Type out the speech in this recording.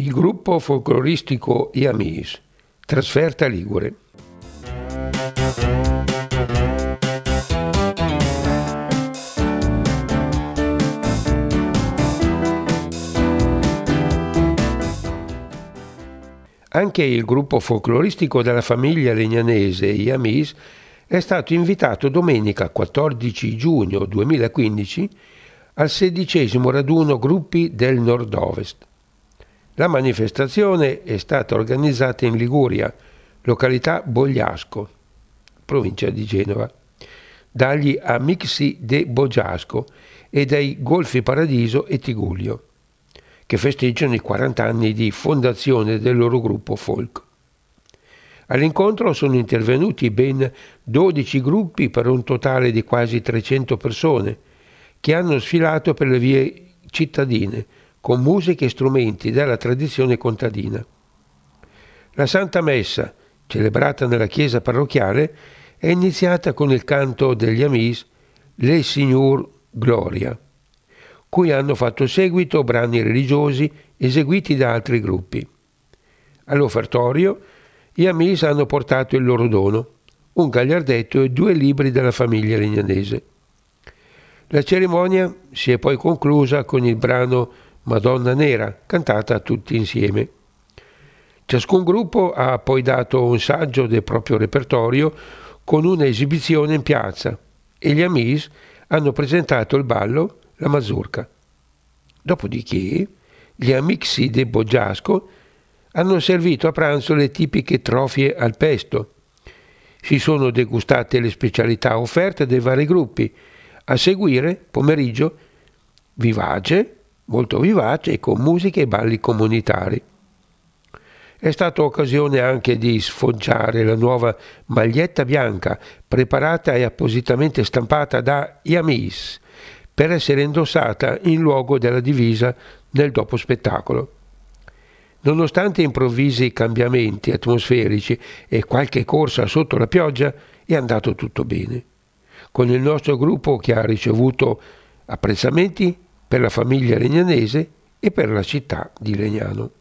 Il gruppo folcloristico Iamis, trasferta ligure. Anche il gruppo folcloristico della famiglia legnanese Iamis è stato invitato domenica 14 giugno 2015 al 16° raduno gruppi del Nord-Ovest. La manifestazione è stata organizzata in Liguria, località Bogliasco, provincia di Genova, dagli Amixi de Bogiasco e dai Golfi Paradiso e Tigullio, che festeggiano i 40 anni di fondazione del loro gruppo folk. All'incontro sono intervenuti ben 12 gruppi per un totale di quasi 300 persone, che hanno sfilato per le vie cittadine, con musiche e strumenti della tradizione contadina. La Santa Messa, celebrata nella chiesa parrocchiale, è iniziata con il canto degli Amis Le Signor Gloria, cui hanno fatto seguito brani religiosi eseguiti da altri gruppi. All'offertorio gli Amis hanno portato il loro dono, un gagliardetto e 2 libri della famiglia legnanese. La cerimonia si è poi conclusa con il brano Madonna Nera, cantata tutti insieme. Ciascun gruppo ha poi dato un saggio del proprio repertorio con una esibizione in piazza e gli Amis hanno presentato il ballo, la mazurka. Dopodiché gli Amixi de Bogiasco hanno servito a pranzo le tipiche trofie al pesto. Si sono degustate le specialità offerte dai vari gruppi. A seguire, pomeriggio, molto vivace, e con musiche e balli comunitari. È stata occasione anche di sfoggiare la nuova maglietta bianca, preparata e appositamente stampata da Iamis, per essere indossata in luogo della divisa nel dopo spettacolo. Nonostante improvvisi cambiamenti atmosferici e qualche corsa sotto la pioggia, è andato tutto bene, con il nostro gruppo che ha ricevuto apprezzamenti per la famiglia legnanese e per la città di Legnano.